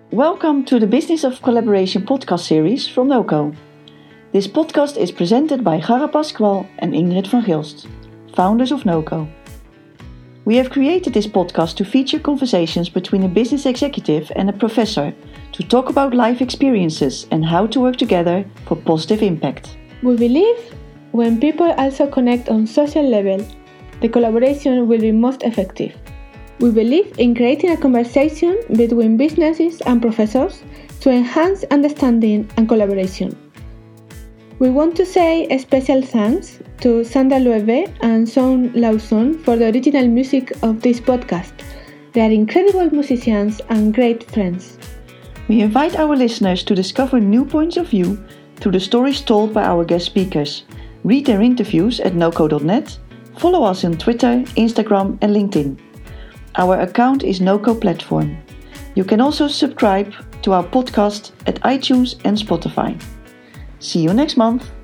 Welcome to the Business of Collaboration podcast series from NOCO. This podcast is presented by Gara Pascual and Ingrid van Gilst, founders of NOCO. We have created this podcast to feature conversations between a business executive and a professor to talk about life experiences and how to work together for positive impact. We believe when people also connect on social level, the collaboration will be most effective. We believe in creating a conversation between businesses and professors to enhance understanding and collaboration. We want to say a special thanks to Sandra Loewe and Sean Lawson for the original music of this podcast. They are incredible musicians and great friends. We invite our listeners to discover new points of view through the stories told by our guest speakers. Read their interviews at noco.net, follow us on Twitter, Instagram and LinkedIn. Our account is NOCO Platform. You can also subscribe to our podcast at iTunes and Spotify. See you next month.